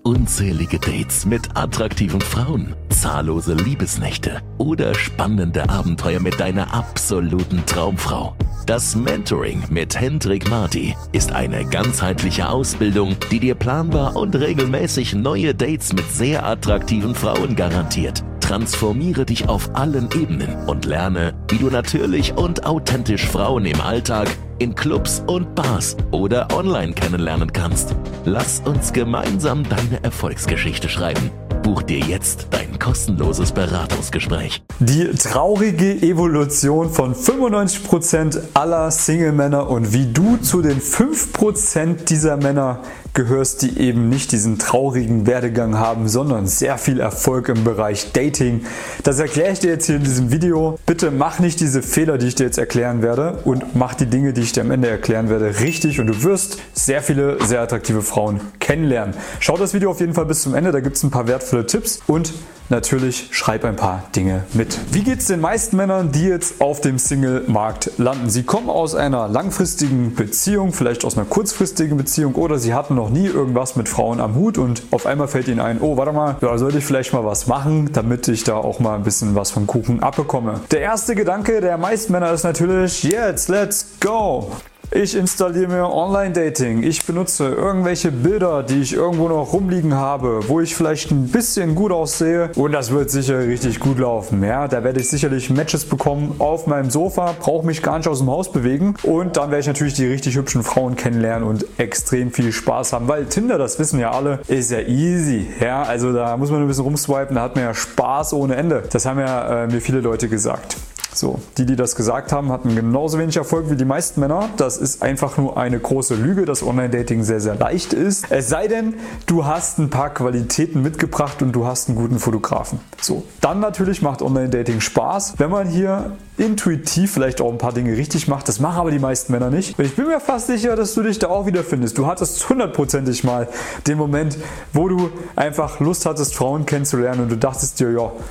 unzählige Dates mit attraktiven Frauen, zahllose Liebesnächte oder spannende Abenteuer mit deiner absoluten Traumfrau? Das Mentoring mit Hendrik Marty ist eine ganzheitliche Ausbildung, die dir planbar und regelmäßig neue Dates mit sehr attraktiven Frauen garantiert. Transformiere dich auf allen Ebenen und lerne, wie du natürlich und authentisch Frauen im Alltag, in Clubs und Bars oder online kennenlernen kannst. Lass uns gemeinsam deine Erfolgsgeschichte schreiben. Buch dir jetzt dein kostenloses Beratungsgespräch. Die traurige Evolution von 95% aller Single-Männer und wie du zu den 5% dieser Männer gehörst, die eben nicht diesen traurigen Werdegang haben, sondern sehr viel Erfolg im Bereich Dating. Das erkläre ich dir jetzt hier in diesem Video. Bitte mach nicht diese Fehler, die ich dir jetzt erklären werde, und mach die Dinge, die ich dir am Ende erklären werde, richtig, und du wirst sehr viele, sehr attraktive Frauen kennenlernen. Schau das Video auf jeden Fall bis zum Ende, da gibt es ein paar wertvolle Tipps und natürlich schreib ein paar Dinge mit. Wie geht es den meisten Männern, die jetzt auf dem Single-Markt landen? Sie kommen aus einer langfristigen Beziehung, vielleicht aus einer kurzfristigen Beziehung, oder sie hatten noch nie irgendwas mit Frauen am Hut und auf einmal fällt ihnen ein, oh warte mal, da sollte ich vielleicht mal was machen, damit ich da auch mal ein bisschen was vom Kuchen abbekomme. Der erste Gedanke der meisten Männer ist natürlich, jetzt let's go! Ich installiere mir Online-Dating. Ich benutze irgendwelche Bilder, die ich irgendwo noch rumliegen habe, wo ich vielleicht ein bisschen gut aussehe, und das wird sicher richtig gut laufen. Ja, da werde ich sicherlich Matches bekommen auf meinem Sofa, brauche mich gar nicht aus dem Haus bewegen, und dann werde ich natürlich die richtig hübschen Frauen kennenlernen und extrem viel Spaß haben, weil Tinder, das wissen ja alle, ist ja easy. Ja, also da muss man ein bisschen rumswipen, da hat man ja Spaß ohne Ende. Das haben ja mir viele Leute gesagt. So, die das gesagt haben, hatten genauso wenig Erfolg wie die meisten Männer. Das ist einfach nur eine große Lüge, dass Online-Dating sehr, sehr leicht ist. Es sei denn, du hast ein paar Qualitäten mitgebracht und du hast einen guten Fotografen. So, dann natürlich macht Online-Dating Spaß, wenn man hier intuitiv vielleicht auch ein paar Dinge richtig macht. Das machen aber die meisten Männer nicht. Und ich bin mir fast sicher, dass du dich da auch wiederfindest. Du hattest 100%ig mal den Moment, wo du einfach Lust hattest, Frauen kennenzulernen, und du dachtest dir, ja,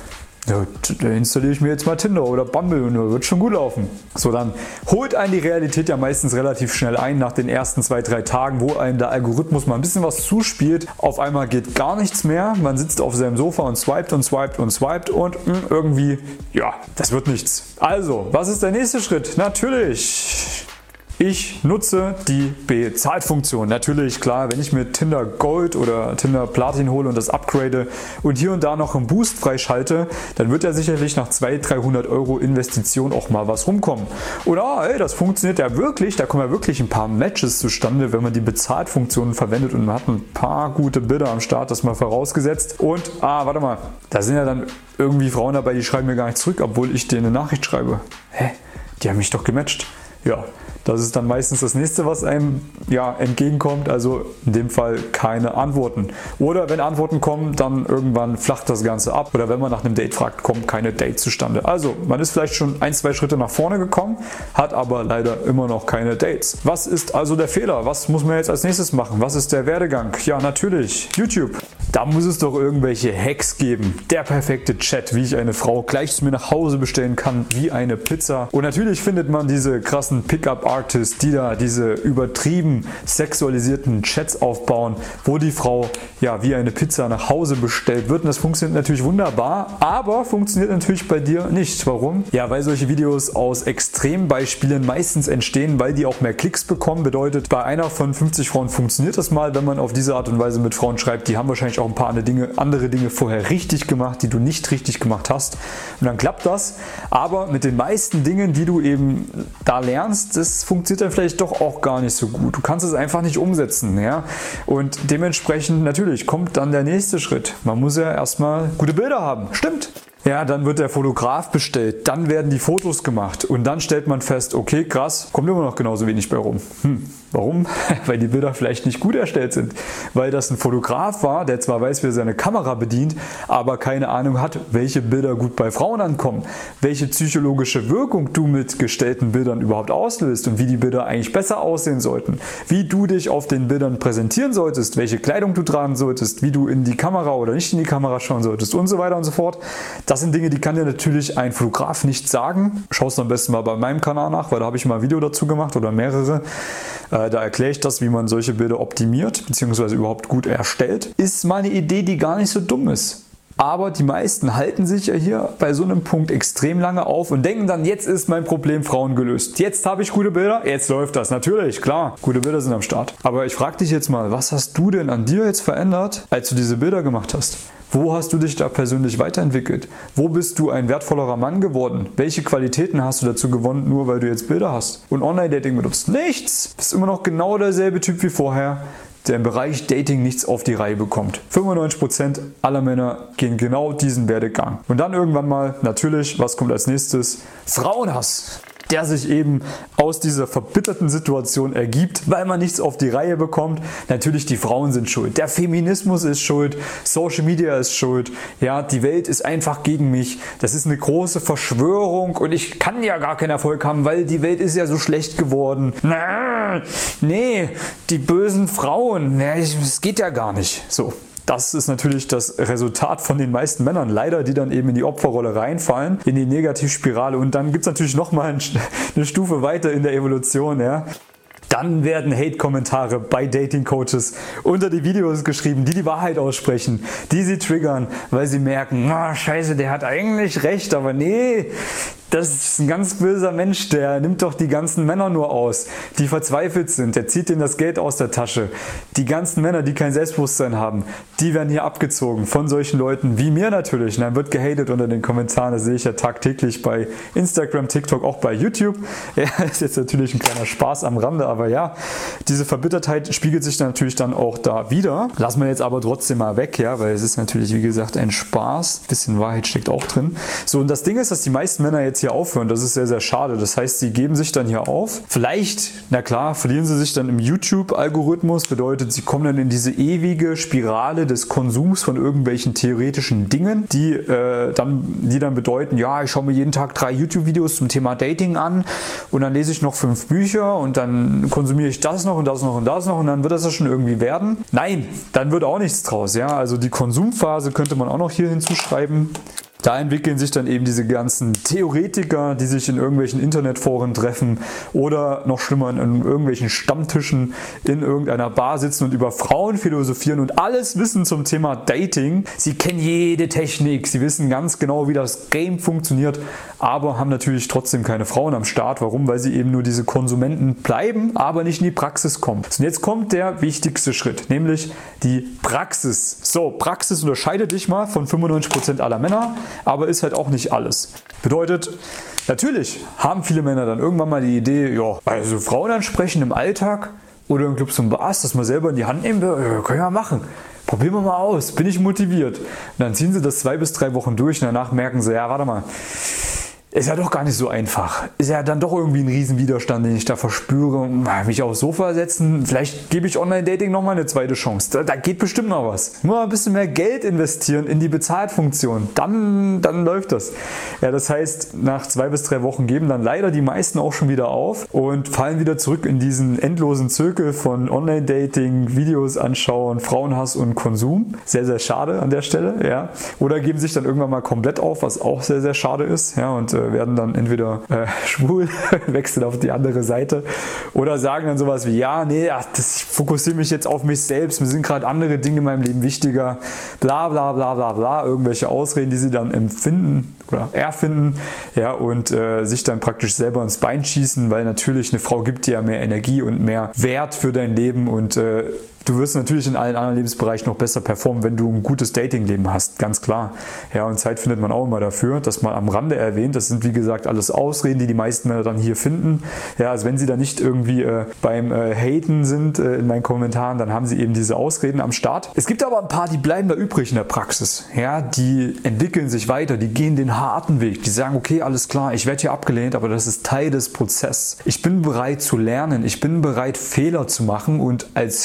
da installiere ich mir jetzt mal Tinder oder Bumble und wird schon gut laufen. So, dann holt einen die Realität ja meistens relativ schnell ein nach den ersten 2-3 Tagen, wo einem der Algorithmus mal ein bisschen was zuspielt. Auf einmal geht gar nichts mehr. Man sitzt auf seinem Sofa und swiped und swiped und swiped und irgendwie, ja, das wird nichts. Also, was ist der nächste Schritt? Natürlich, ich nutze die Bezahlfunktion. Natürlich, klar, wenn ich mir Tinder Gold oder Tinder Platin hole und das upgrade und hier und da noch einen Boost freischalte, dann wird ja sicherlich nach 200-300 Euro Investition auch mal was rumkommen. Oder hey, das funktioniert ja wirklich, da kommen ja wirklich ein paar Matches zustande, wenn man die Bezahlfunktionen verwendet und man hat ein paar gute Bilder am Start, das mal vorausgesetzt. Und, warte mal, da sind ja dann irgendwie Frauen dabei, die schreiben mir gar nicht zurück, obwohl ich denen eine Nachricht schreibe. Hä? Die haben mich doch gematcht. Ja, das ist dann meistens das nächste, was einem entgegenkommt, also in dem Fall keine Antworten. Oder wenn Antworten kommen, dann irgendwann flacht das Ganze ab. Oder wenn man nach einem Date fragt, kommt keine Date zustande. Also man ist vielleicht schon 1-2 Schritte nach vorne gekommen, hat aber leider immer noch keine Dates. Was ist also der Fehler? Was muss man jetzt als nächstes machen? Was ist der Werdegang? Ja, natürlich YouTube. Da muss es doch irgendwelche Hacks geben. Der perfekte Chat, wie ich eine Frau gleich zu mir nach Hause bestellen kann, wie eine Pizza. Und natürlich findet man diese krassen Pickup-Artists, die da diese übertrieben sexualisierten Chats aufbauen, wo die Frau ja wie eine Pizza nach Hause bestellt wird. Und das funktioniert natürlich wunderbar, aber funktioniert natürlich bei dir nicht. Warum? Ja, weil solche Videos aus Extrembeispielen meistens entstehen, weil die auch mehr Klicks bekommen. Bedeutet, bei einer von 50 Frauen funktioniert das mal, wenn man auf diese Art und Weise mit Frauen schreibt. Die haben wahrscheinlich auch ein paar andere Dinge vorher richtig gemacht, die du nicht richtig gemacht hast. Und dann klappt das. Aber mit den meisten Dingen, die du eben da lernst, das funktioniert dann vielleicht doch auch gar nicht so gut. Du kannst es einfach nicht umsetzen. Ja? Und dementsprechend natürlich kommt dann der nächste Schritt. Man muss ja erstmal gute Bilder haben. Stimmt. Ja, dann wird der Fotograf bestellt, dann werden die Fotos gemacht und dann stellt man fest, okay, krass, kommt immer noch genauso wenig bei rum. Warum? Weil die Bilder vielleicht nicht gut erstellt sind. Weil das ein Fotograf war, der zwar weiß, wie er seine Kamera bedient, aber keine Ahnung hat, welche Bilder gut bei Frauen ankommen, welche psychologische Wirkung du mit gestellten Bildern überhaupt auslöst und wie die Bilder eigentlich besser aussehen sollten, wie du dich auf den Bildern präsentieren solltest, welche Kleidung du tragen solltest, wie du in die Kamera oder nicht in die Kamera schauen solltest und so weiter und so fort. Das sind Dinge, die kann dir natürlich ein Fotograf nicht sagen. Schau es am besten mal bei meinem Kanal nach, weil da habe ich mal ein Video dazu gemacht oder mehrere. Da erkläre ich das, wie man solche Bilder optimiert bzw. überhaupt gut erstellt. Ist mal eine Idee, die gar nicht so dumm ist. Aber die meisten halten sich ja hier bei so einem Punkt extrem lange auf und denken dann, jetzt ist mein Problem Frauen gelöst. Jetzt habe ich gute Bilder, jetzt läuft das. Natürlich, klar, gute Bilder sind am Start. Aber ich frage dich jetzt mal, was hast du denn an dir jetzt verändert, als du diese Bilder gemacht hast? Wo hast du dich da persönlich weiterentwickelt? Wo bist du ein wertvollerer Mann geworden? Welche Qualitäten hast du dazu gewonnen, nur weil du jetzt Bilder hast? Und Online-Dating benutzt nichts. Du bist immer noch genau derselbe Typ wie vorher, der im Bereich Dating nichts auf die Reihe bekommt. 95% aller Männer gehen genau diesen Werdegang. Und dann irgendwann mal, natürlich, was kommt als nächstes? Frauenhass, der sich eben aus dieser verbitterten Situation ergibt, weil man nichts auf die Reihe bekommt. Natürlich, die Frauen sind schuld. Der Feminismus ist schuld. Social Media ist schuld. Ja, die Welt ist einfach gegen mich. Das ist eine große Verschwörung und ich kann ja gar keinen Erfolg haben, weil die Welt ist ja so schlecht geworden. Nee, die bösen Frauen. Es geht ja gar nicht. So. Das ist natürlich das Resultat von den meisten Männern, leider, die dann eben in die Opferrolle reinfallen, in die Negativspirale. Und dann gibt es natürlich nochmal eine Stufe weiter in der Evolution. Ja. Dann werden Hate-Kommentare bei Dating-Coaches unter die Videos geschrieben, die Wahrheit aussprechen, die sie triggern, weil sie merken, scheiße, der hat eigentlich recht, aber nee, das ist ein ganz böser Mensch, der nimmt doch die ganzen Männer nur aus, die verzweifelt sind, der zieht denen das Geld aus der Tasche. Die ganzen Männer, die kein Selbstbewusstsein haben, die werden hier abgezogen von solchen Leuten wie mir natürlich. Und dann wird gehatet unter den Kommentaren, das sehe ich ja tagtäglich bei Instagram, TikTok, auch bei YouTube. Ja, ist jetzt natürlich ein kleiner Spaß am Rande, aber ja, diese Verbittertheit spiegelt sich dann natürlich dann auch da wieder. Lassen wir jetzt aber trotzdem mal weg, ja, weil es ist natürlich, wie gesagt, ein Spaß. Ein bisschen Wahrheit steckt auch drin. So, und das Ding ist, dass die meisten Männer jetzt hier aufhören. Das ist sehr, sehr schade. Das heißt, sie geben sich dann hier auf. Vielleicht, na klar, verlieren sie sich dann im YouTube-Algorithmus. Bedeutet, sie kommen dann in diese ewige Spirale des Konsums von irgendwelchen theoretischen Dingen, die dann bedeuten, ja, ich schaue mir jeden Tag 3 YouTube-Videos zum Thema Dating an und dann lese ich noch 5 Bücher und dann konsumiere ich das noch und das noch und das noch und dann wird das ja schon irgendwie werden. Nein, dann wird auch nichts draus. Ja? Also die Konsumphase könnte man auch noch hier hinzuschreiben. Da entwickeln sich dann eben diese ganzen Theoretiker, die sich in irgendwelchen Internetforen treffen oder noch schlimmer in irgendwelchen Stammtischen in irgendeiner Bar sitzen und über Frauen philosophieren und alles wissen zum Thema Dating. Sie kennen jede Technik, sie wissen ganz genau, wie das Game funktioniert, aber haben natürlich trotzdem keine Frauen am Start. Warum? Weil sie eben nur diese Konsumenten bleiben, aber nicht in die Praxis kommen. Und jetzt kommt der wichtigste Schritt, nämlich die Praxis. So, Praxis unterscheidet dich mal von 95% aller Männer. Aber ist halt auch nicht alles. Bedeutet, natürlich haben viele Männer dann irgendwann mal die Idee, ja, also Frauen ansprechen im Alltag oder im Club zum Bars, das mal selber in die Hand nehmen, können wir machen. Probieren wir mal aus, bin ich motiviert. Und dann ziehen sie das 2 bis 3 Wochen durch und danach merken sie, ja, warte mal, ist ja doch gar nicht so einfach. Ist ja dann doch irgendwie ein Riesenwiderstand, den ich da verspüre. Mich aufs Sofa setzen, vielleicht gebe ich Online-Dating nochmal eine zweite Chance. Da geht bestimmt noch was. Nur ein bisschen mehr Geld investieren in die Bezahlfunktion. Dann läuft das. Ja, das heißt, nach 2 bis 3 Wochen geben dann leider die meisten auch schon wieder auf und fallen wieder zurück in diesen endlosen Zirkel von Online-Dating, Videos anschauen, Frauenhass und Konsum. Sehr, sehr schade an der Stelle. Ja. Oder geben sich dann irgendwann mal komplett auf, was auch sehr, sehr schade ist. Ja, und werden dann entweder schwul, wechseln auf die andere Seite oder sagen dann sowas wie, ja, nee, ich fokussiere mich jetzt auf mich selbst, mir sind gerade andere Dinge in meinem Leben wichtiger, bla bla bla bla bla, irgendwelche Ausreden, die sie dann empfinden oder erfinden, ja, und sich dann praktisch selber ins Bein schießen, weil natürlich eine Frau gibt dir ja mehr Energie und mehr Wert für dein Leben und du wirst natürlich in allen anderen Lebensbereichen noch besser performen, wenn du ein gutes Datingleben hast, ganz klar. Ja, und Zeit findet man auch immer dafür, das mal am Rande erwähnt. Das sind wie gesagt alles Ausreden, die die meisten Männer dann hier finden. Ja, also wenn sie da nicht irgendwie beim Haten sind in meinen Kommentaren, dann haben sie eben diese Ausreden am Start. Es gibt aber ein paar, die bleiben da übrig in der Praxis. Ja, die entwickeln sich weiter, die gehen den harten Weg. Die sagen, okay, alles klar, ich werde hier abgelehnt, aber das ist Teil des Prozesses. Ich bin bereit zu lernen, ich bin bereit, Fehler zu machen und als Schüler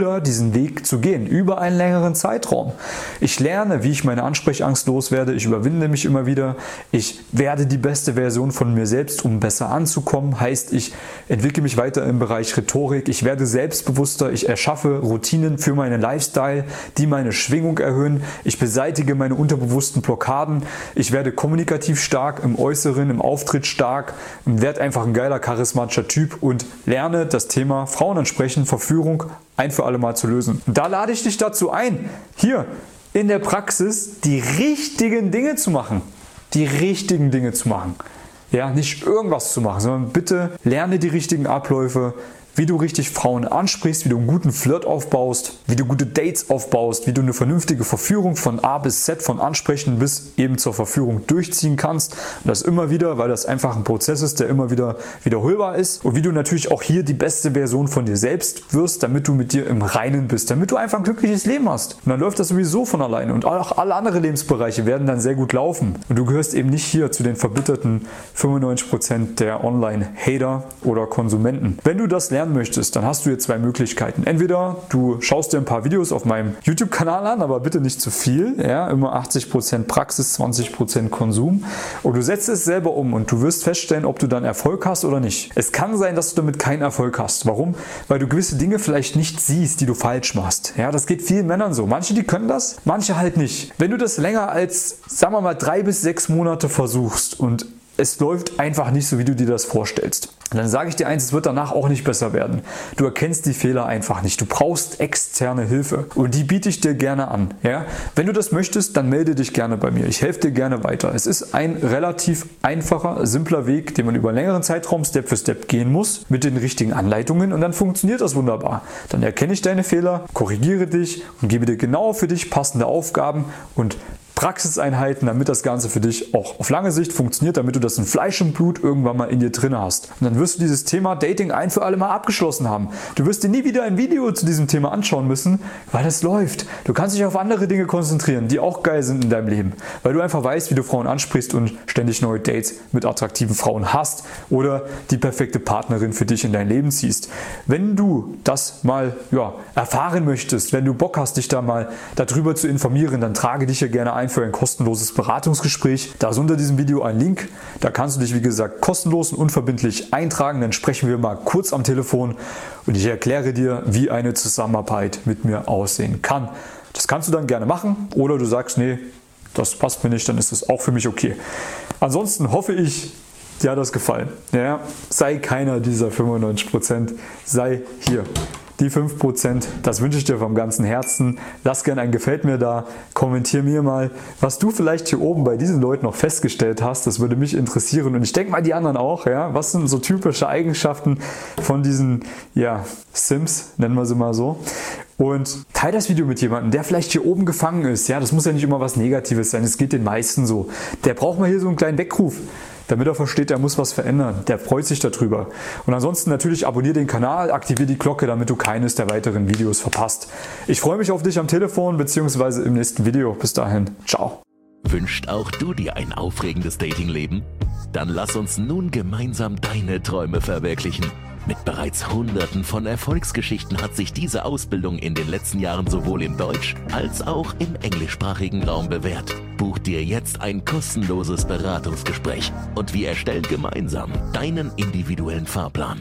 wieder diesen Weg zu gehen, über einen längeren Zeitraum. Ich lerne, wie ich meine Ansprechangst loswerde, ich überwinde mich immer wieder, ich werde die beste Version von mir selbst, um besser anzukommen, heißt, ich entwickle mich weiter im Bereich Rhetorik, ich werde selbstbewusster, ich erschaffe Routinen für meinen Lifestyle, die meine Schwingung erhöhen, ich beseitige meine unterbewussten Blockaden, ich werde kommunikativ stark, im Äußeren, im Auftritt stark und werde einfach ein geiler, charismatischer Typ und lerne das Thema Frauen ansprechen, Verführung ein für alle Mal zu lösen. Und da lade ich dich dazu ein, hier in der Praxis die richtigen Dinge zu machen. Die richtigen Dinge zu machen. Ja, nicht irgendwas zu machen, sondern bitte lerne die richtigen Abläufe, wie du richtig Frauen ansprichst, wie du einen guten Flirt aufbaust, wie du gute Dates aufbaust, wie du eine vernünftige Verführung von A bis Z, von Ansprechen bis eben zur Verführung durchziehen kannst. Und das immer wieder, weil das einfach ein Prozess ist, der immer wieder wiederholbar ist. Und wie du natürlich auch hier die beste Version von dir selbst wirst, damit du mit dir im Reinen bist, damit du einfach ein glückliches Leben hast. Und dann läuft das sowieso von alleine. Und auch alle anderen Lebensbereiche werden dann sehr gut laufen. Und du gehörst eben nicht hier zu den verbitterten 95% der Online-Hater oder Konsumenten. Wenn du das lernst, möchtest, dann hast du hier zwei Möglichkeiten. Entweder du schaust dir ein paar Videos auf meinem YouTube-Kanal an, aber bitte nicht zu viel. Ja, immer 80% Praxis, 20% Konsum. Und du setzt es selber um und du wirst feststellen, ob du dann Erfolg hast oder nicht. Es kann sein, dass du damit keinen Erfolg hast. Warum? Weil du gewisse Dinge vielleicht nicht siehst, die du falsch machst. Ja, das geht vielen Männern so. Manche, die können das, manche halt nicht. Wenn du das länger als, sagen wir mal, 3 bis 6 Monate versuchst und es läuft einfach nicht so, wie du dir das vorstellst, dann sage ich dir eins, es wird danach auch nicht besser werden. Du erkennst die Fehler einfach nicht. Du brauchst externe Hilfe und die biete ich dir gerne an. Ja? Wenn du das möchtest, dann melde dich gerne bei mir. Ich helfe dir gerne weiter. Es ist ein relativ einfacher, simpler Weg, den man über einen längeren Zeitraum Step für Step gehen muss, mit den richtigen Anleitungen und dann funktioniert das wunderbar. Dann erkenne ich deine Fehler, korrigiere dich und gebe dir genau für dich passende Aufgaben und Praxiseinheiten, damit das Ganze für dich auch auf lange Sicht funktioniert, damit du das in Fleisch und Blut irgendwann mal in dir drin hast. Und dann wirst du dieses Thema Dating ein für alle Mal abgeschlossen haben. Du wirst dir nie wieder ein Video zu diesem Thema anschauen müssen, weil es läuft. Du kannst dich auf andere Dinge konzentrieren, die auch geil sind in deinem Leben, weil du einfach weißt, wie du Frauen ansprichst und ständig neue Dates mit attraktiven Frauen hast oder die perfekte Partnerin für dich in dein Leben ziehst. Wenn du das mal erfahren möchtest, wenn du Bock hast, dich da mal darüber zu informieren, dann trage dich hier gerne ein für ein kostenloses Beratungsgespräch. Da ist unter diesem Video ein Link. Da kannst du dich, wie gesagt, kostenlos und unverbindlich eintragen. Dann sprechen wir mal kurz am Telefon und ich erkläre dir, wie eine Zusammenarbeit mit mir aussehen kann. Das kannst du dann gerne machen oder du sagst, nee, das passt mir nicht, dann ist das auch für mich okay. Ansonsten hoffe ich, dir hat das gefallen. Ja, sei keiner dieser 95%, sei hier. Die 5%, das wünsche ich dir vom ganzen Herzen. Lass gerne ein Gefällt mir da, kommentier mir mal, was du vielleicht hier oben bei diesen Leuten noch festgestellt hast. Das würde mich interessieren und ich denke mal die anderen auch. Ja? Was sind so typische Eigenschaften von diesen Sims, nennen wir sie mal so. Und teile das Video mit jemandem, der vielleicht hier oben gefangen ist. Ja, das muss ja nicht immer was Negatives sein, es geht den meisten so. Der braucht mal hier so einen kleinen Weckruf, damit er versteht, er muss was verändern. Der freut sich darüber. Und ansonsten natürlich abonniere den Kanal, aktiviere die Glocke, damit du keines der weiteren Videos verpasst. Ich freue mich auf dich am Telefon bzw. im nächsten Video. Bis dahin, ciao. Wünscht auch du dir ein aufregendes Datingleben? Dann lass uns nun gemeinsam deine Träume verwirklichen. Mit bereits Hunderten von Erfolgsgeschichten hat sich diese Ausbildung in den letzten Jahren sowohl im Deutsch- als auch im englischsprachigen Raum bewährt. Buch dir jetzt ein kostenloses Beratungsgespräch und wir erstellen gemeinsam deinen individuellen Fahrplan.